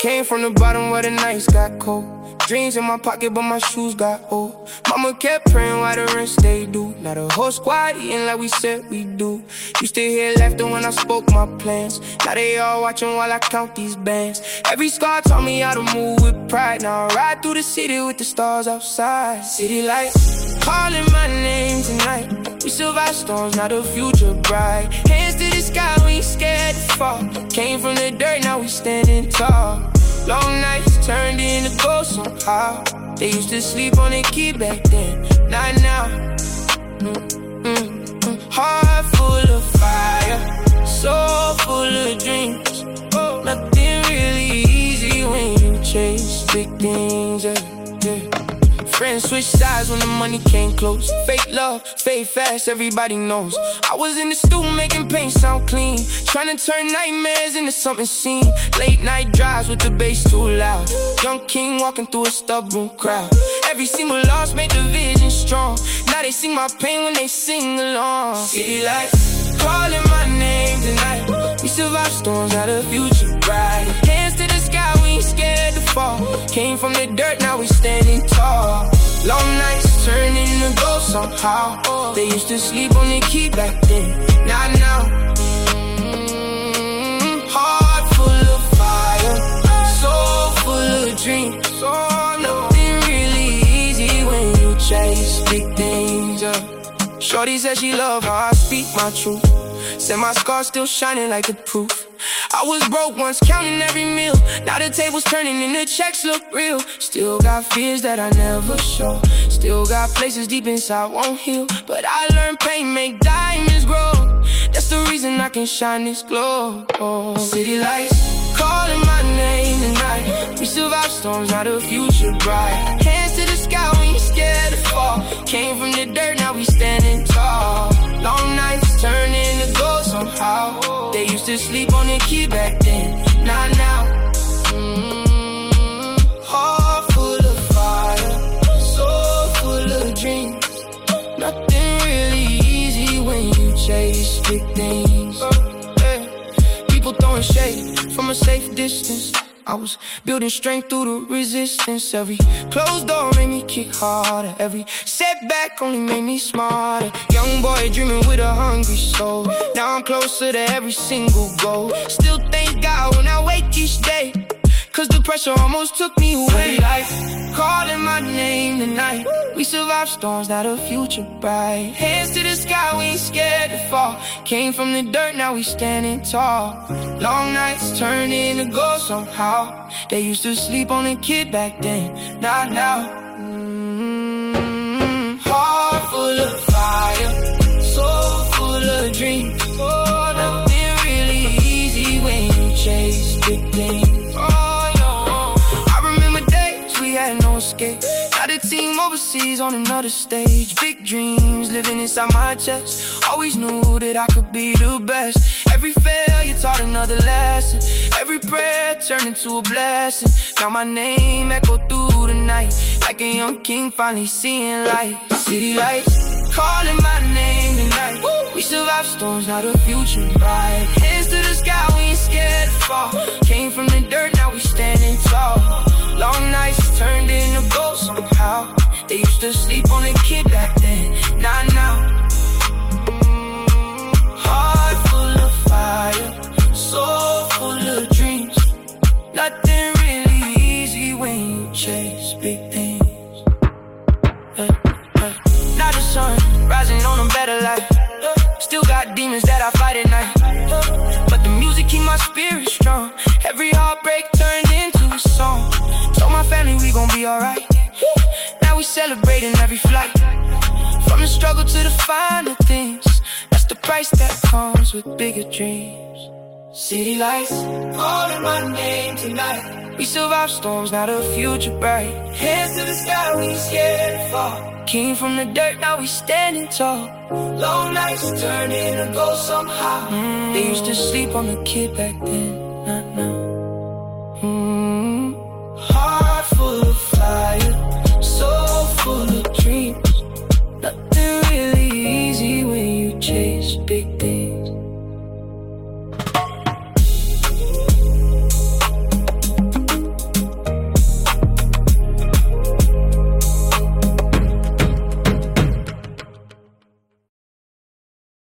Came from the bottom where the nights got cold. Dreams in my pocket, but my shoes got old. Mama kept praying while the rest stay due. Now the whole squad eating like we said we do. Used to hear laughter when I spoke my plans. Now they all watching while I count these bands. Every scar taught me how to move with pride. Now I ride through the city with the stars outside. City lights calling my name tonight. We survive storms, now the future bright. Hands to the sky, we ain't scared to fall. Came from the dirt, now we standing tall. Long nights turned into gold somehow. They used to sleep on their key back then, not now. Heart full of fire, soul full of dreams. Nothing really easy when you chase big things, yeah. Friends switch sides when the money came close. Fake love, fade fast, everybody knows. I was in the studio making pain sound clean, trying to turn nightmares into something seen. Late night drives with the bass too loud. Young king walking through a stubborn crowd. Every single loss made the vision strong. Now they sing my pain when they sing along. City lights calling my name tonight. We survive storms, now the future bright. Hands to the sky, we ain't scared to fall. Came from the dirt, now we standing tall. Long nights turn into gold somehow. They used to sleep on their key back then, not now. Heart full of fire, soul full of dreams. Nothing really easy when you chase big things, Shorty said she love how I speak my truth. Said my scars still shining like the proof. I was broke once, counting every meal. Now the table's turning and the checks look real. Still got fears that I never show. Still got places deep inside won't heal. But I learned pain make diamonds grow. That's the reason I can shine this glow. City lights calling my name tonight. We survive storms, now the future bright. Hands to the sky, we ain't scared to fall. Came from the dirt, now we standing tall. Long nights turn into gold somehow. They used to sleep on the key back then, not now. Heart full of fire, soul full of dreams. Nothing really easy when you chase big things. People throwing shade from a safe distance. I was building strength through the resistance. Every closed door made me kick harder. Every setback only made me smarter. Young boy dreaming with a hungry soul. Now I'm closer to every single goal. Still thank God when I wake each day, cause the pressure almost took me away. Life calling my name tonight. We survive storms, now the future bright. Hands to the sky, we ain't scared to fall. Came from the dirt, now we standing tall. Long nights turned into gold somehow. They used to sleep on a kid back then, not now. Heart full of fire, soul full of dreams. Nothing really easy when you chase big things. Had no escape. Now the team overseas on another stage. Big dreams living inside my chest. Always knew that I could be the best. Every failure taught another lesson. Every prayer turned into a blessing. Now my name echoed through the night, like a young king finally seeing light. City lights calling my name tonight. We survive storms, now the future bright. Hands to the sky, we ain't scared to fall. Came from the dirt, now we standing tall. Long nights turned into gold somehow. They used to sleep on a kid back then, not now. Heart full of fire, soul full of dreams. Nothing really easy when you chase big things. Now the sun rising on a better life. Still got demons that I fight at night, but the music keep my spirit strong. Every heartbreak turned into a song. Told my family we gon' be alright. Now we celebrating every flight. From the struggle to the finer things. That's the price that comes with bigger dreams. City lights calling my name tonight. We survive storms, now the future bright. Hands to the sky, we ain't scared to fall. Came from the dirt, now we standing tall. Long nights turn into gold somehow. They used to sleep on the kid back then.